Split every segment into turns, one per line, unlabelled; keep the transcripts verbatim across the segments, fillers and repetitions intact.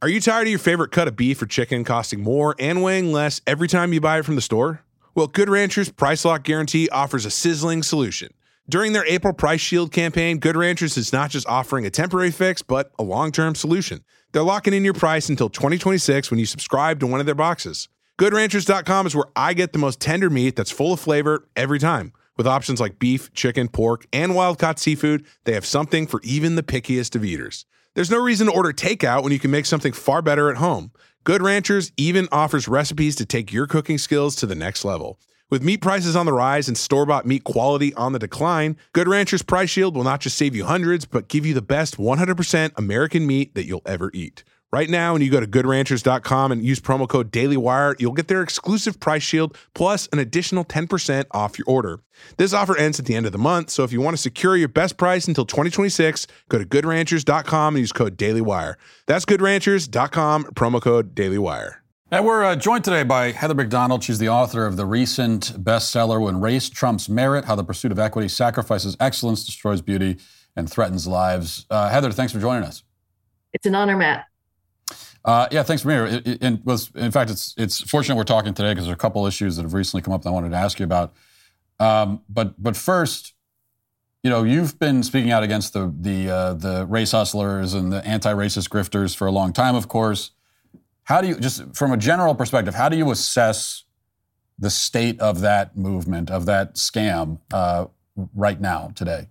Are you tired of your favorite cut of beef or chicken costing more and weighing less every time you buy it from the store? Well, Good Ranchers Price Lock Guarantee offers a sizzling solution. During their April Price Shield campaign, Good Ranchers is not just offering a temporary fix, but a long-term solution. They're locking in your price until twenty twenty-six when you subscribe to one of their boxes. good ranchers dot com is where I get the most tender meat that's full of flavor every time. With options like beef, chicken, pork, and wild-caught seafood, they have something for even the pickiest of eaters. There's no reason to order takeout when you can make something far better at home. Good Ranchers even offers recipes to take your cooking skills to the next level. With meat prices on the rise and store-bought meat quality on the decline, Good Ranchers Price Shield will not just save you hundreds, but give you the best one hundred percent American meat that you'll ever eat. Right now, when you go to good ranchers dot com and use promo code DailyWire, you'll get their exclusive price shield plus an additional ten percent off your order. This offer ends at the end of the month, so if you want to secure your best price until twenty twenty-six, go to good ranchers dot com and use code DailyWire. That's good ranchers dot com, promo code DailyWire.
And we're uh, joined today by Heather Mac Donald. She's the author of the recent bestseller, When Race Trumps Merit, How the Pursuit of Equity Sacrifices Excellence, Destroys Beauty, and Threatens Lives. Uh, Heather, thanks for joining us.
It's an honor, Matt.
Uh, yeah, thanks for being here. It, it, and was, in fact, it's it's fortunate we're talking today because there are a couple issues that have recently come up that I wanted to ask you about. Um, but but first, you know, you've been speaking out against the the uh, the race hustlers and the anti-racist grifters for a long time, of course. How do you, just from a general perspective, how do you assess the state of that movement, of that scam uh, right now, today?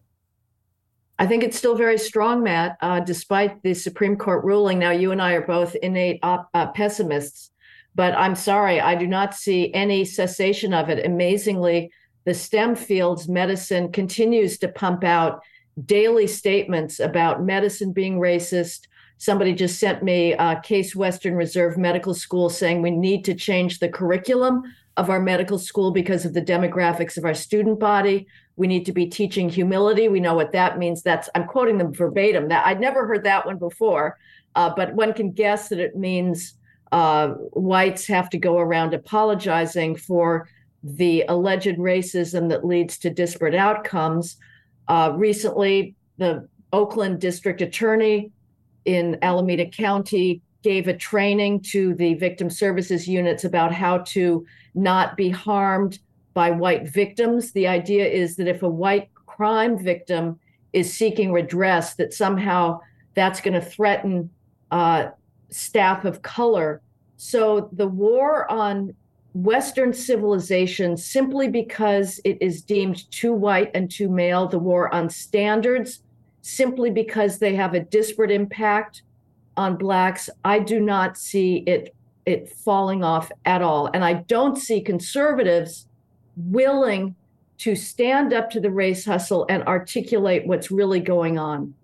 I think it's still very strong, Matt, uh, despite the Supreme Court ruling. Now, you and I are both innate op- uh, pessimists, but I'm sorry, I do not see any cessation of it. Amazingly, the STEM fields, medicine, continues to pump out daily statements about medicine being racist. Somebody just sent me uh, Case Western Reserve Medical School saying we need to change the curriculum of our medical school because of the demographics of our student body. We need to be teaching humility. We know what that means. That's, I'm quoting them verbatim. That I'd never heard that one before, uh, but one can guess that it means uh, whites have to go around apologizing for the alleged racism that leads to disparate outcomes. Uh, recently, the Oakland District Attorney in Alameda County gave a training to the victim services units about how to not be harmed by white victims. The idea is that if a white crime victim is seeking redress, that somehow that's going to threaten uh, staff of color. So the war on Western civilization, simply because it is deemed too white and too male, the war on standards, simply because they have a disparate impact on Blacks, I do not see it it falling off at all. And I don't see conservatives willing to stand up to the race hustle and articulate what's really going on.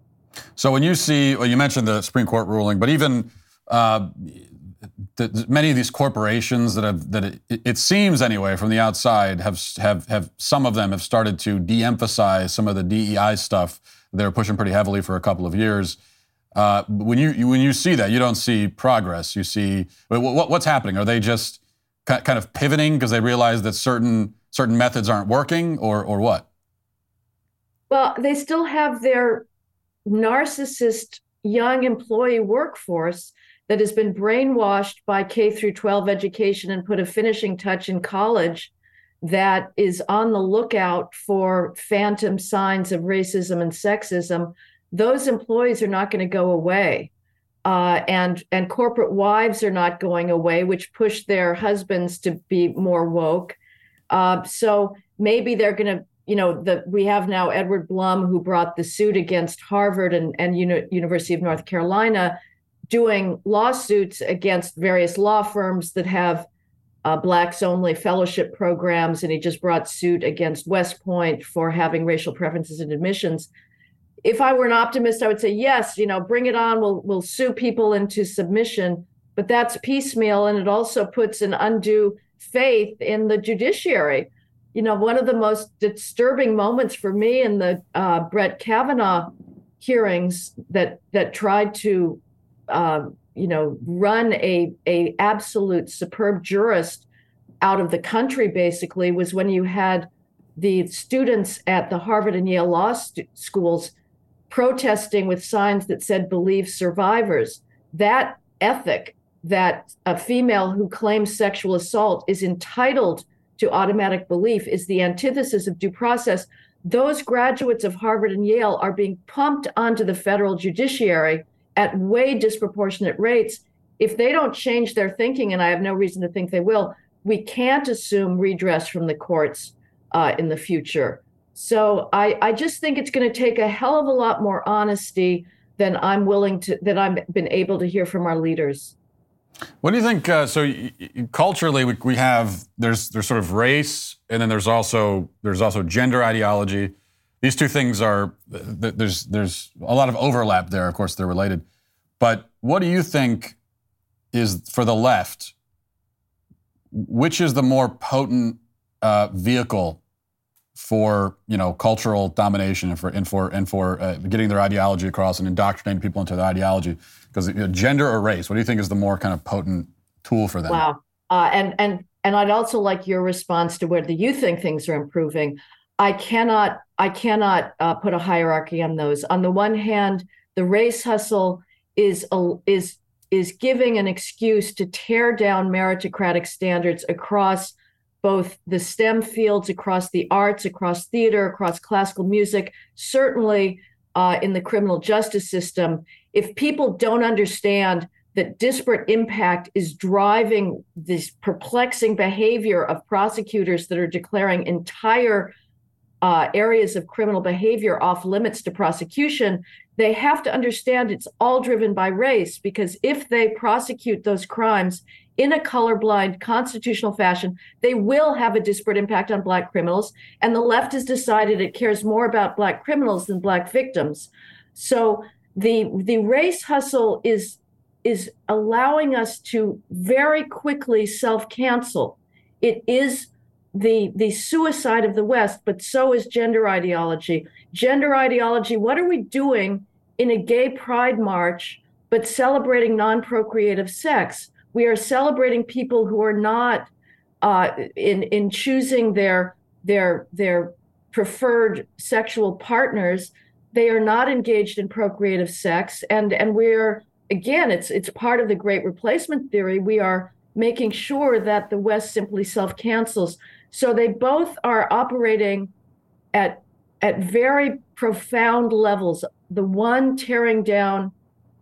So when you see, well, you mentioned the Supreme Court ruling, but even uh, the, many of these corporations that have, that it, it seems anyway from the outside, have have have some of them have started to de-emphasize some of the D E I stuff they're pushing pretty heavily for a couple of years. Uh, when you, you when you see that, you don't see progress. You see what, what's happening. Are they just kind of pivoting because they realize that certain certain methods aren't working, or or what?
Well, they still have their narcissist young employee workforce that has been brainwashed by K through twelve education and put a finishing touch in college, that is on the lookout for phantom signs of racism and sexism. Those employees are not going to go away. Uh, and and corporate wives are not going away, which push their husbands to be more woke. Uh, so maybe they're going to, you know, the, we have now Edward Blum, who brought the suit against Harvard and, and Uni- University of North Carolina, doing lawsuits against various law firms that have uh, Blacks-only fellowship programs. And he just brought suit against West Point for having racial preferences in admissions. If I were an optimist, I would say, yes, you know, bring it on. We'll we'll sue people into submission. But that's piecemeal, and it also puts an undue faith in the judiciary. You know, one of the most disturbing moments for me in the uh, Brett Kavanaugh hearings that that tried to, uh, you know, run a a absolute superb jurist out of the country, basically, was when you had the students at the Harvard and Yale law st- schools protesting with signs that said "Believe survivors." That ethic that a female who claims sexual assault is entitled to automatic belief is the antithesis of due process. Those graduates of Harvard and Yale are being pumped onto the federal judiciary at way disproportionate rates. If they don't change their thinking, and I have no reason to think they will, we can't assume redress from the courts uh, in the future. So I, I just think it's going to take a hell of a lot more honesty than I'm willing to, that I've been able to hear from our leaders.
What do you think? Uh, so y- y- culturally, we, we have there's there's sort of race, and then there's also there's also gender ideology. These two things are th- there's there's a lot of overlap there. Of course, they're related. But what do you think is for the left? Which is the more potent uh, vehicle for you know cultural domination and for and for and for uh, getting their ideology across and indoctrinating people into their ideology? Because you know, gender or race, what do you think is the more kind of potent tool for them?
Wow, uh, and and and I'd also like your response to whether you think things are improving. I cannot I cannot uh, put a hierarchy on those. On the one hand, the race hustle is a, is is giving an excuse to tear down meritocratic standards across both the STEM fields, across the arts, across theater, across classical music, certainly uh, in the criminal justice system. If people don't understand that disparate impact is driving this perplexing behavior of prosecutors that are declaring entire uh, areas of criminal behavior off limits to prosecution, they have to understand it's all driven by race, because if they prosecute those crimes in a colorblind constitutional fashion, they will have a disparate impact on Black criminals. And the left has decided it cares more about Black criminals than Black victims. So the the race hustle is is allowing us to very quickly self-cancel. It is the the suicide of the West, but so is gender ideology. Gender ideology, what are we doing in a gay pride march but celebrating non-procreative sex? We are celebrating people who are not uh, in in choosing their their their preferred sexual partners. They are not engaged in procreative sex, and and we're again, it's it's part of the Great Replacement theory. We are making sure that the West simply self-cancels. So they both are operating at at very profound levels. The one tearing down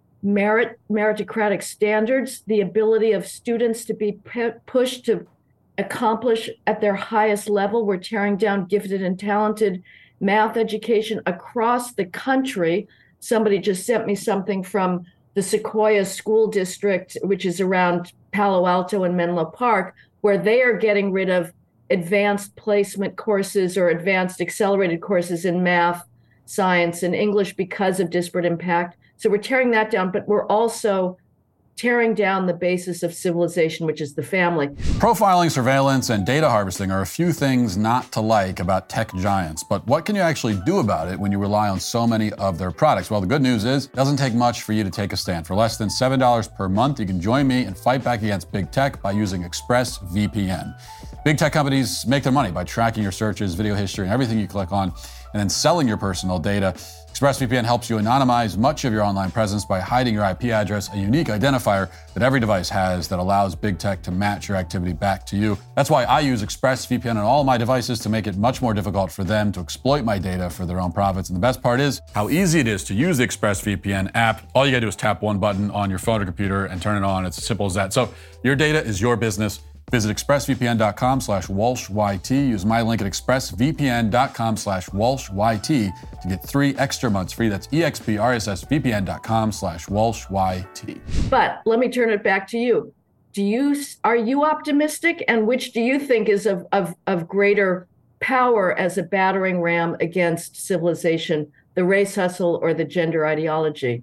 merit meritocratic standards, the ability of students to be pe- pushed to accomplish at their highest level. We're tearing down gifted and talented math education across the country. Somebody just sent me something from the Sequoia School District, which is around Palo Alto and Menlo Park, where they are getting rid of advanced placement courses or advanced accelerated courses in math, science, and English because of disparate impact. So we're tearing that down, but we're also tearing down the basis of civilization, which is the family.
Profiling, surveillance, and data harvesting are a few things not to like about tech giants, but what can you actually do about it when you rely on so many of their products? Well, the good news is it doesn't take much for you to take a stand. For less than seven dollars per month, you can join me and fight back against big tech by using ExpressVPN. Big tech companies make their money by tracking your searches, video history, and everything you click on, and then selling your personal data. ExpressVPN helps you anonymize much of your online presence by hiding your I P address, a unique identifier that every device has that allows big tech to match your activity back to you. That's why I use ExpressVPN on all my devices to make it much more difficult for them to exploit my data for their own profits. And the best part is how easy it is to use the ExpressVPN app. All you gotta do is tap one button on your phone or computer and turn it on. It's as simple as that. So your data is your business. Visit expressvpn.com slash WalshYT. Use my link at expressvpn.com slash WalshYT to get three extra months free. That's expressvpn.com slash WalshYT.
But let me turn it back to you. Do you are you optimistic? And which do you think is of, of, of greater power as a battering ram against civilization, the race hustle or the gender ideology?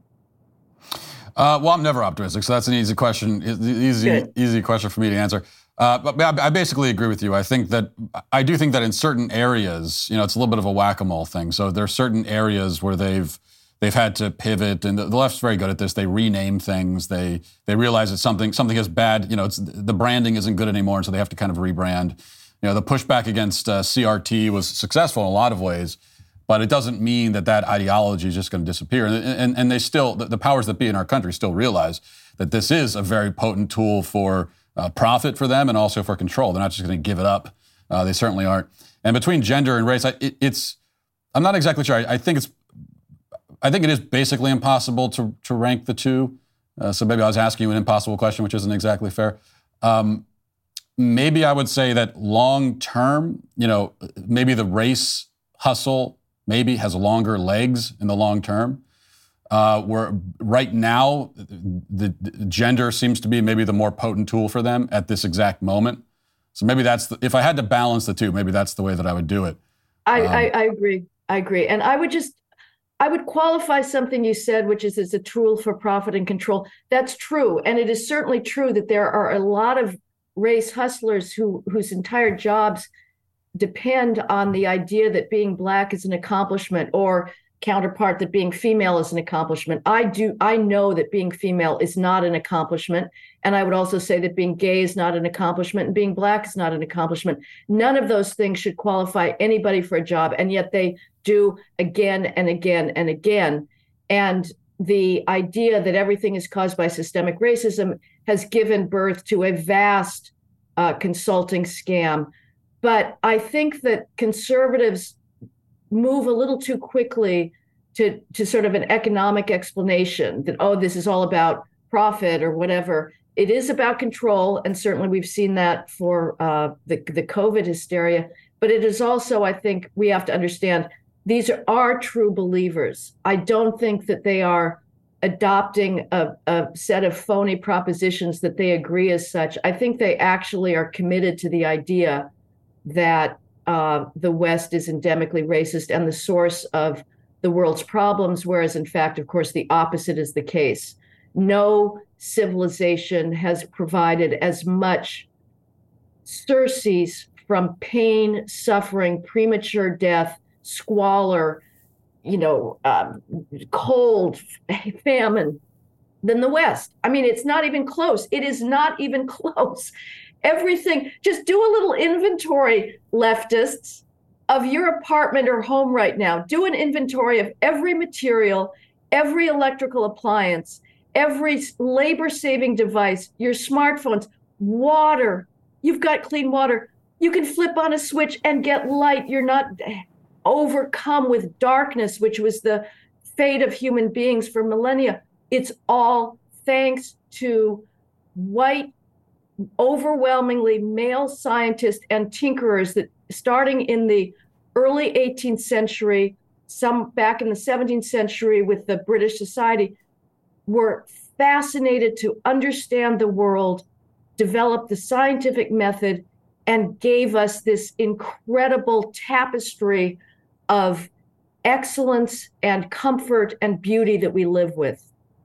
Uh, well, I'm never optimistic, so that's an easy question. Easy, Good. easy question for me to answer. Uh, but I basically agree with you. I think that I do think that in certain areas, you know, it's a little bit of a whack-a-mole thing. So there are certain areas where they've they've had to pivot, and the, the left's very good at this. They rename things. They they realize that something something is bad. You know, it's the branding isn't good anymore, and so they have to kind of rebrand. You know, the pushback against uh, C R T was successful in a lot of ways, But it doesn't mean that that ideology is just going to disappear. And, and, and they still, the, the powers that be in our country still realize that this is a very potent tool for uh, profit for them and also for control. They're not just going to give it up. Uh, they certainly aren't. And between gender and race, I, it, it's, I'm not exactly sure. I, I think it's, I think it is basically impossible to, to rank the two. Uh, so maybe I was asking you an impossible question, which isn't exactly fair. Um, maybe I would say that long term, you know, maybe the race hustle maybe has longer legs in the long term. Uh, where right now, the, the gender seems to be maybe the more potent tool for them at this exact moment. So maybe that's, the, if I had to balance the two, maybe that's the way that I would do it.
I,
um,
I, I agree. I agree. And I would just, I would qualify something you said, which is it's a tool for profit and control. That's true. And it is certainly true that there are a lot of race hustlers who whose entire jobs depend on the idea that being Black is an accomplishment, or counterpart that being female is an accomplishment. I do, I know that being female is not an accomplishment. And I would also say that being gay is not an accomplishment and being Black is not an accomplishment. None of those things should qualify anybody for a job. And yet they do again and again and again. And the idea that everything is caused by systemic racism has given birth to a vast uh, consulting scam. But I think that conservatives move a little too quickly to, to sort of an economic explanation that, oh, this is all about profit or whatever. It is about control, and certainly we've seen that for uh, the, the COVID hysteria. But it is also, I think, we have to understand these are, are true believers. I don't think that they are adopting a, a set of phony propositions that they agree as such. I think they actually are committed to the idea that uh, the West is endemically racist and the source of the world's problems, whereas in fact, of course, the opposite is the case. No civilization has provided as much surcease from pain, suffering, premature death, squalor, you know, um, cold, famine than the West. I mean, it's not even close. It is not even close. Everything, just do a little inventory, leftists, of your apartment or home right now. Do an inventory of every material, every electrical appliance, every labor-saving device, your smartphones, water. You've got clean water. You can flip on a switch and get light. You're not overcome with darkness, which was the fate of human beings for millennia. It's all thanks to white, overwhelmingly male scientists and tinkerers that starting in the early eighteenth century, some back in the seventeenth century with the British Society, were fascinated to understand the world, developed the scientific method, and gave us this incredible tapestry of excellence and comfort and beauty that we live with.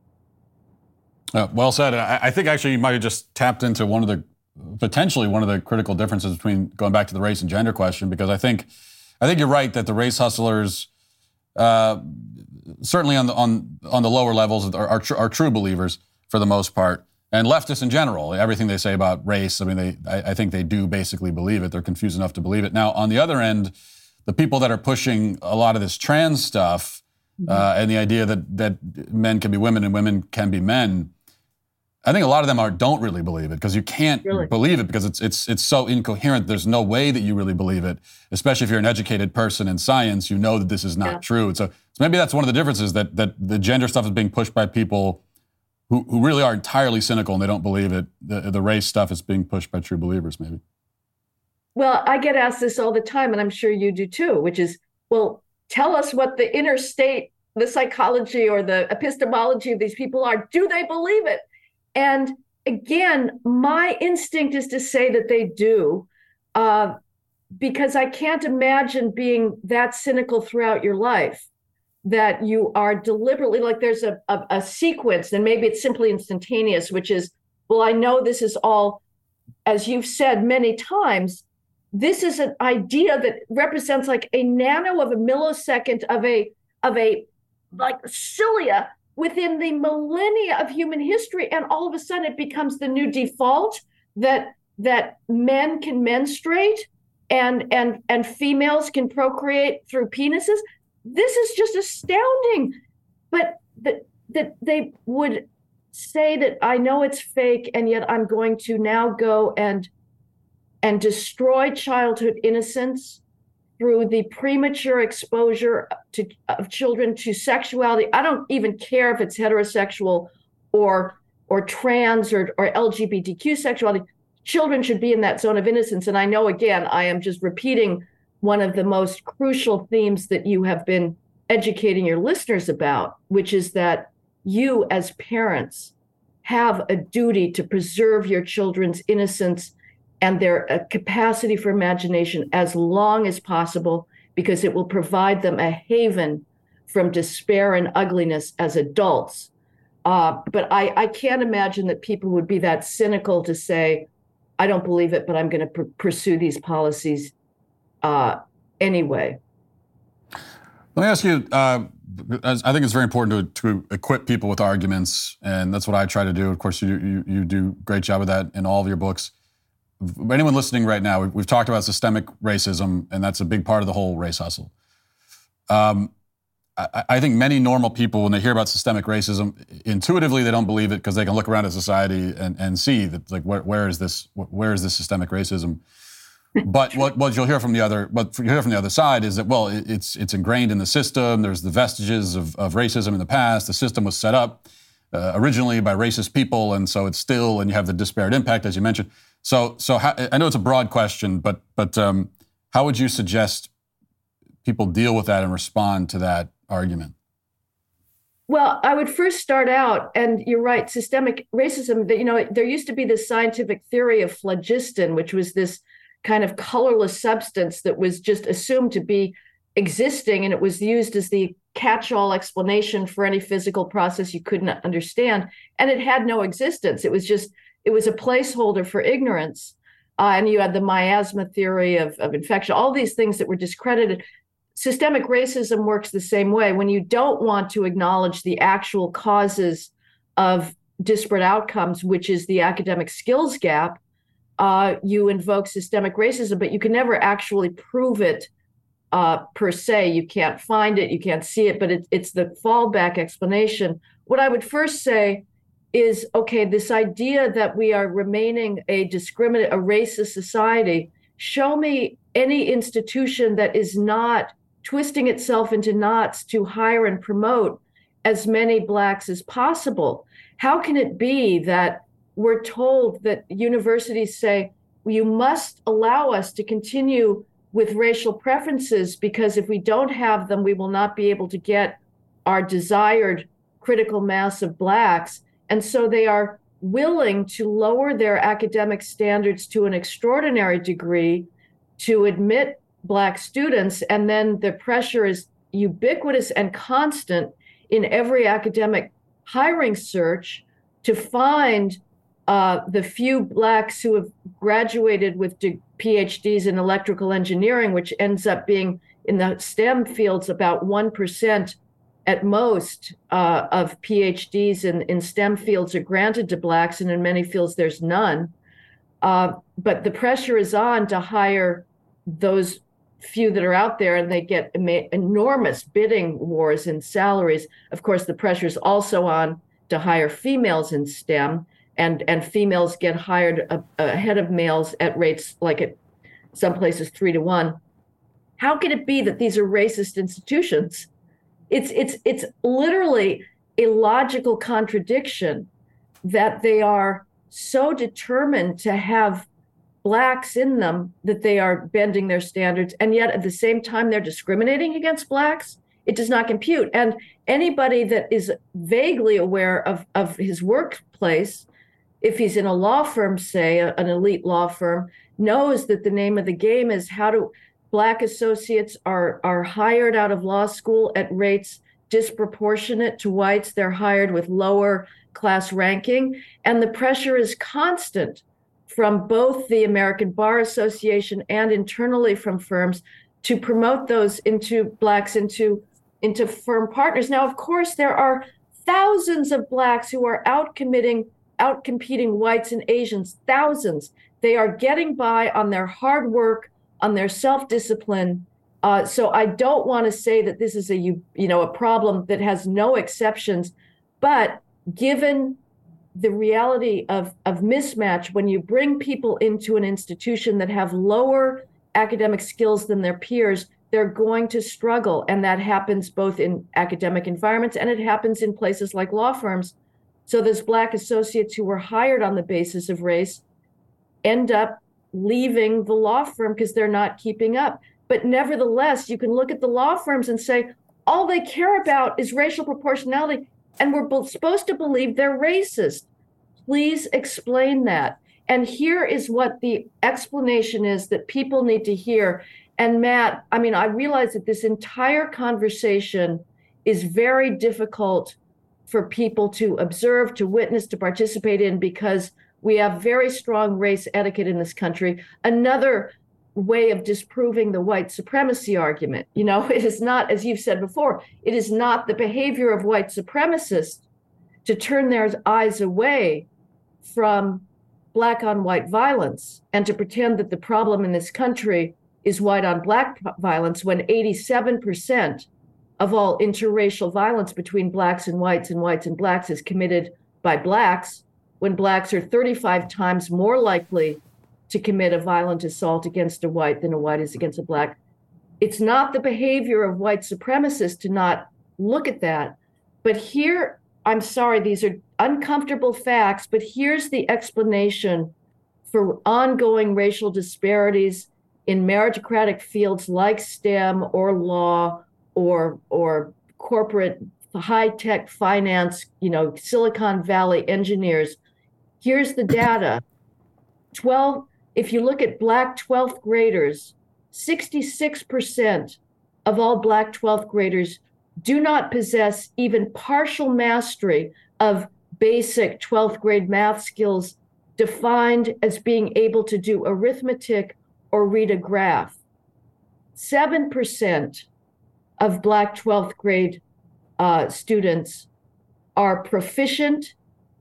Uh, well said. I, I think actually you might have just tapped into one of the, potentially one of the critical differences between going back to the race and gender question, because I think, I think you're right that the race hustlers, uh, certainly on the on on the lower levels, are, are, tr- are true believers for the most part, and leftists in general. Everything they say about race, I mean, they, I, I think they do basically believe it. They're confused enough to believe it. Now, on the other end, the people that are pushing a lot of this trans stuff uh, and the idea that that men can be women and women can be men, I think a lot of them are don't really believe it, because you can't really believe it because it's it's it's so incoherent. There's no way that you really believe it, especially if you're an educated person in science. You know that this is not yeah. true. And so, so maybe that's one of the differences, that that the gender stuff is being pushed by people who, who really are entirely cynical and they don't believe it. The, the race stuff is being pushed by true believers, maybe.
Well, I get asked this all the time, and I'm sure you do too, which is, well, tell us what the inner state, the psychology or the epistemology of these people are. Do they believe it? And again, my instinct is to say that they do, uh, because I can't imagine being that cynical throughout your life, that you are deliberately, like there's a, a, a sequence, and maybe it's simply instantaneous, which is, well, I know this is all, as you've said many times, this is an idea that represents like a nano of a millisecond of a, of a like cilia within the millennia of human history, and all of a sudden it becomes the new default that that men can menstruate and and and females can procreate through penises. this is just astounding. But that that they would say that I know it's fake, and yet I'm going to now go and and destroy childhood innocence through the premature exposure to, of children to sexuality. I don't even care if it's heterosexual or or trans or, or L G B T Q sexuality. Children should be in that zone of innocence. And I know, again, I am just repeating one of the most crucial themes that you have been educating your listeners about, which is that you as parents have a duty to preserve your children's innocence and their uh, capacity for imagination as long as possible, because it will provide them a haven from despair and ugliness as adults. Uh, but I, I can't imagine that people would be that cynical to say, I don't believe it, but I'm going to pr- pursue these policies uh, anyway.
Let me ask you, uh, I think it's very important to, to equip people with arguments, and that's what I try to do. Of course, you, you, you do a great job of that in all of your books. Anyone listening right now, we've, we've talked about systemic racism, and that's a big part of the whole race hustle. Um, I, I think many normal people, when they hear about systemic racism, intuitively they don't believe it because they can look around at society and, and see that, like, where, where is this? Where is this systemic racism? But what, what you'll hear from the other, what you hear from the other side is that, well, it, it's it's ingrained in the system. There's the vestiges of, of racism in the past. The system was set up uh, originally by racist people, and so it's still. And you have the disparate impact, as you mentioned. So, so how, I know it's a broad question, but but um, how would you suggest people deal with that and respond to that argument?
Well, I would first start out, and you're right, systemic racism. You know, there used to be this scientific theory of phlogiston, which was this kind of colorless substance that was just assumed to be existing, and it was used as the catch-all explanation for any physical process you couldn't understand, and it had no existence. It was just, it was a placeholder for ignorance. Uh, and you had the miasma theory of, of infection, all these things that were discredited. Systemic racism works the same way. When you don't want to acknowledge the actual causes of disparate outcomes, which is the academic skills gap, Uh, you invoke systemic racism, but you can never actually prove it uh, per se. You can't find it, you can't see it, but it, it's the fallback explanation. What I would first say is, okay, this idea that we are remaining a discriminate, a racist society, show me any institution that is not twisting itself into knots to hire and promote as many Blacks as possible. How can it be that we're told that universities say, you must allow us to continue with racial preferences, because if we don't have them, we will not be able to get our desired critical mass of Blacks. And so they are willing to lower their academic standards to an extraordinary degree to admit Black students. And then the pressure is ubiquitous and constant in every academic hiring search to find Uh, the few Blacks who have graduated with de- P H Ds in electrical engineering, which ends up being in the STEM fields about one percent at most uh, of P H Ds in, in STEM fields are granted to Blacks, and in many fields there's none. Uh, but the pressure is on to hire those few that are out there, and they get em- enormous bidding wars in salaries. Of course, the pressure is also on to hire females in STEM. And and females get hired a, ahead of males at rates like at some places three to one. How can it be that these are racist institutions? It's it's it's literally a logical contradiction that they are so determined to have Blacks in them that they are bending their standards, and yet at the same time they're discriminating against Blacks. It does not compute. And anybody that is vaguely aware of of his workplace, if he's in a law firm, say an elite law firm, knows that the name of the game is how to Black associates are are hired out of law school at rates disproportionate to whites. They're hired with lower class ranking, and the pressure is constant from both the American Bar Association and internally from firms to promote those into Blacks into into firm partners. Now, of course, there are thousands of Blacks who are out committing outcompeting whites and Asians, thousands. They are getting by on their hard work, on their self-discipline, Uh, so I don't want to say that this is a you you know a problem that has no exceptions, but given the reality of of mismatch, when you bring people into an institution that have lower academic skills than their peers, they're going to struggle, and that happens both in academic environments and it happens in places like law firms. So those Black associates who were hired on the basis of race end up leaving the law firm because they're not keeping up. But nevertheless, you can look at the law firms and say, all they care about is racial proportionality, and we're both supposed to believe they're racist. Please explain that. And here is what the explanation is that people need to hear. And Matt, I mean, I realize that this entire conversation is very difficult for people to observe, to witness, to participate in, because we have very strong race etiquette in this country. Another way of disproving the white supremacy argument. You know, it is not, as you've said before, it is not the behavior of white supremacists to turn their eyes away from Black on white violence and to pretend that the problem in this country is white on Black violence, when eighty-seven percent of all interracial violence between Blacks and whites and whites and Blacks is committed by Blacks, when Blacks are thirty-five times more likely to commit a violent assault against a white than a white is against a Black. It's not the behavior of white supremacists to not look at that. But here, I'm sorry, these are uncomfortable facts, but here's the explanation for ongoing racial disparities in meritocratic fields like STEM or law or or corporate high-tech finance, you know, Silicon Valley engineers. Here's the data. twelve, if you look at Black twelfth graders, sixty-six percent of all Black twelfth graders do not possess even partial mastery of basic twelfth grade math skills defined as being able to do arithmetic or read a graph. seven percent of Black twelfth grade uh, students are proficient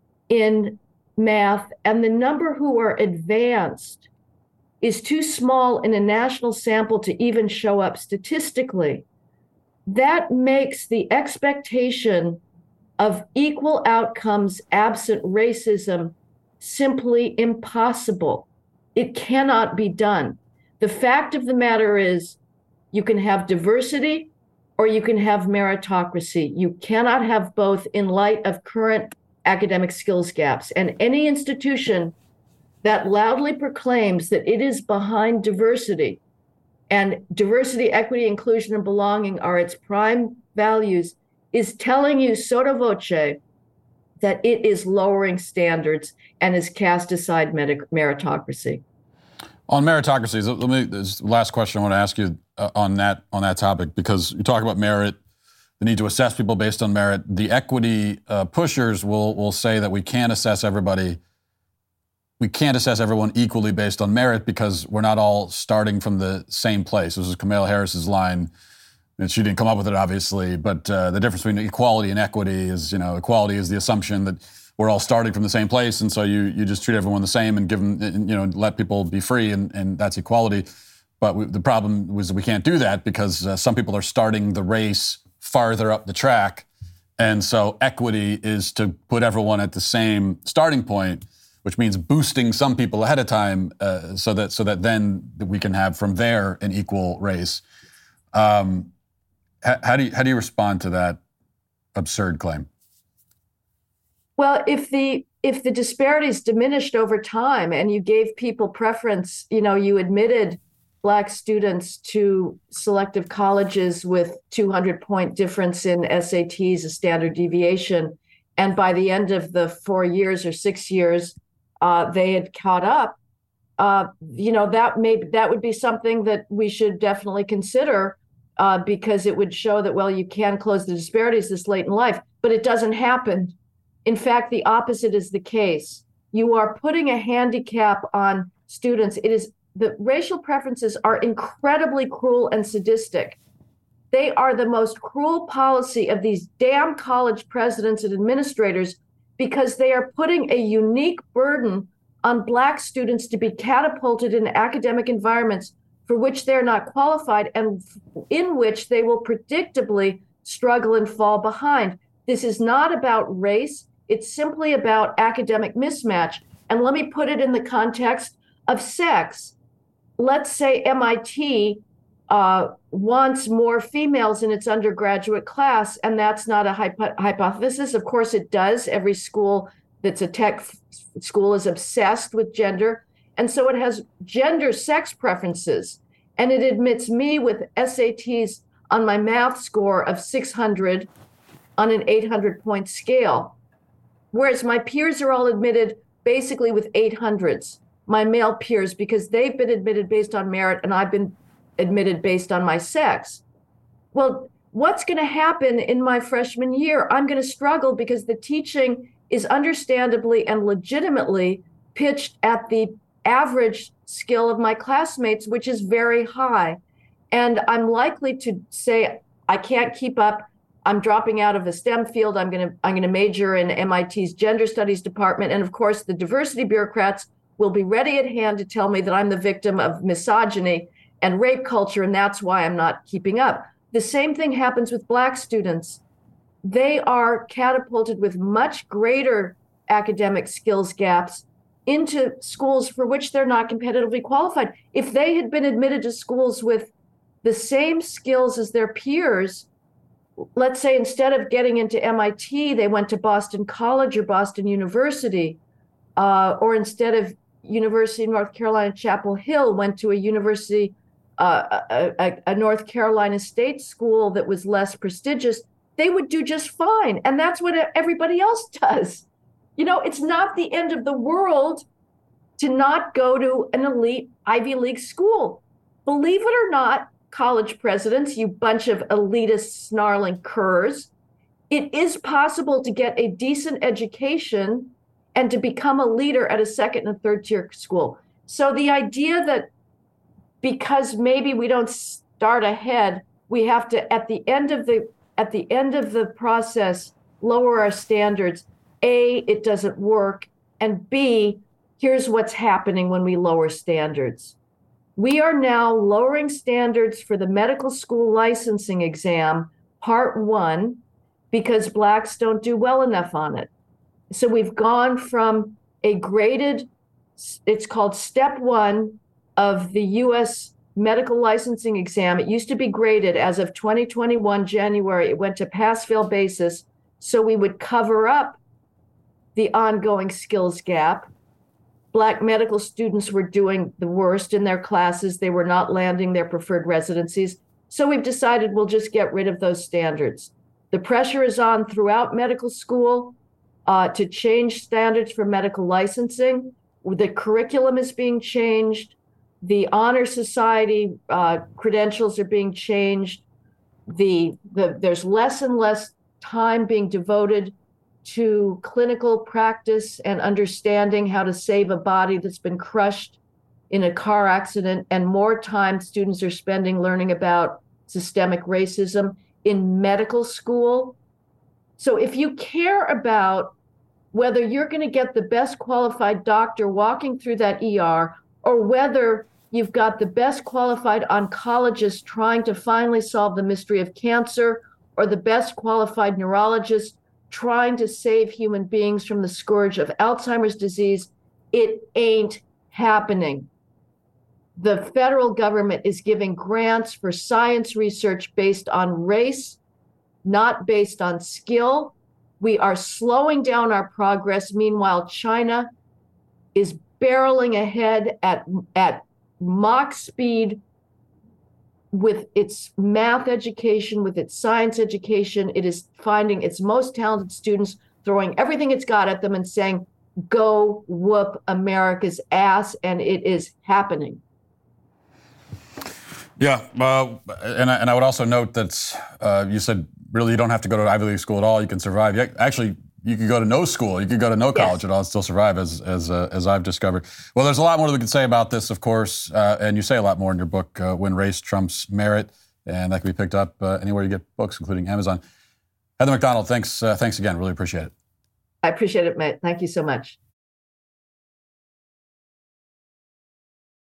in math, and the number who are advanced is too small in a national sample to even show up statistically. That makes the expectation of equal outcomes absent racism simply impossible. It cannot be done. The fact of the matter is, you can have diversity or you can have meritocracy. You cannot have both in light of current academic skills gaps. And any institution that loudly proclaims that it is behind diversity, and diversity, equity, inclusion, and belonging are its prime values, is telling you sotto voce that it is lowering standards and has cast aside meritocracy.
On meritocracy, let me, this is the last question I want to ask you uh, on that on that topic, because you talk about merit, the need to assess people based on merit. The equity uh, pushers will will say that we can't assess everybody, we can't assess everyone equally based on merit because we're not all starting from the same place. This is Kamala Harris's line, and she didn't come up with it, obviously, but uh, the difference between equality and equity is, you know, equality is the assumption that we're all starting from the same place, and so you you just treat everyone the same and give them, you know, let people be free, and, and that's equality. But we, the problem was we can't do that because uh, some people are starting the race farther up the track, and so equity is to put everyone at the same starting point, which means boosting some people ahead of time, uh, so that so that then we can have from there an equal race. Um, how, how do you how do you respond to that absurd claim?
Well, if the if the disparities diminished over time and you gave people preference, you know, you admitted Black students to selective colleges with two hundred point difference in S A Ts, a standard deviation, and by the end of the four years or six years, uh, they had caught up. Uh, you know, that may that would be something that we should definitely consider, uh, because it would show that, well, you can close the disparities this late in life, but it doesn't happen. In fact, the opposite is the case. You are putting a handicap on students. It is the racial preferences are incredibly cruel and sadistic. They are the most cruel policy of these damn college presidents and administrators, because they are putting a unique burden on Black students to be catapulted in academic environments for which they're not qualified and in which they will predictably struggle and fall behind. This is not about race. It's simply about academic mismatch. And let me put it in the context of sex. Let's say M I T uh, wants more females in its undergraduate class, and that's not a hypo- hypothesis. Of course, it does. Every school that's a tech f- school is obsessed with gender. And so it has gender sex preferences. And it admits me with S A Ts on my math score of six hundred on an eight hundred point scale. Whereas my peers are all admitted basically with eight hundreds, my male peers, because they've been admitted based on merit and I've been admitted based on my sex. Well, what's going to happen in my freshman year? I'm going to struggle because the teaching is understandably and legitimately pitched at the average skill of my classmates, which is very high. And I'm likely to say, I can't keep up. I'm dropping out of a STEM field. I'm going to I'm going to major in M I T's gender studies department. And of course, the diversity bureaucrats will be ready at hand to tell me that I'm the victim of misogyny and rape culture, and that's why I'm not keeping up. The same thing happens with Black students. They are catapulted with much greater academic skills gaps into schools for which they're not competitively qualified. If they had been admitted to schools with the same skills as their peers, let's say instead of getting into M I T, they went to Boston College or Boston University, uh, or instead of University of North Carolina, Chapel Hill, went to a university, uh, a, a, a North Carolina state school that was less prestigious, they would do just fine. And that's what everybody else does. You know, it's not the end of the world to not go to an elite Ivy League school. Believe it or not, college presidents, you bunch of elitist snarling curs, it is possible to get a decent education and to become a leader at a second and third tier school. So the idea that because maybe we don't start ahead, we have to at the end of the at the end of the process lower our standards. A, it doesn't work, and B, here's what's happening when we lower standards. We are now lowering standards for the medical school licensing exam, part one, because Blacks don't do well enough on it. So we've gone from a graded, it's called step one of the U S medical licensing exam. It used to be graded as of twenty twenty-one, January. It went to pass-fail basis. So we would cover up the ongoing skills gap. Black medical students were doing the worst in their classes. They were not landing their preferred residencies. So we've decided we'll just get rid of those standards. The pressure is on throughout medical school uh, to change standards for medical licensing. The curriculum is being changed. The Honor Society uh, credentials are being changed. The, the there's less and less time being devoted to clinical practice and understanding how to save a body that's been crushed in a car accident, and more time students are spending learning about systemic racism in medical school. So if you care about whether you're going to get the best qualified doctor walking through that E R, or whether you've got the best qualified oncologist trying to finally solve the mystery of cancer, or the best qualified neurologist trying to save human beings from the scourge of Alzheimer's disease, it ain't happening. The federal government is giving grants for science research based on race, not based on skill. We are slowing down our progress. Meanwhile, China is barreling ahead at, at Mach speed with its math education, with its science education. It is finding its most talented students, throwing everything it's got at them and saying, go whoop America's ass, and it is happening.
Yeah, uh, and, I, and I would also note that uh, you said really you don't have to go to Ivy League school at all. You can survive. You, actually, you could go to no school. You could go to no college yes. at all and still survive, as as uh, as I've discovered. Well, there's a lot more that we could say about this, of course, uh, and you say a lot more in your book, uh, When Race Trumps Merit, and that can be picked up uh, anywhere you get books, including Amazon. Heather Mac Donald, thanks, uh, thanks again. Really appreciate it.
I appreciate it, Matt. Thank you so much.